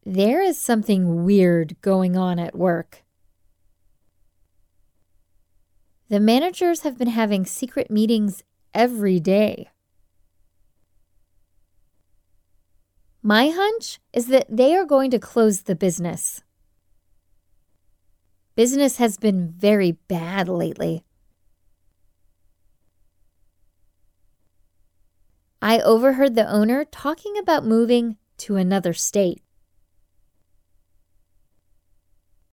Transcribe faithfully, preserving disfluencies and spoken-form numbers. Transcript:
There is something weird going on at work. The managers have been having secret meetings every day. My hunch is that they are going to close the business. Business has been very bad lately. I overheard the owner talking about moving to another state.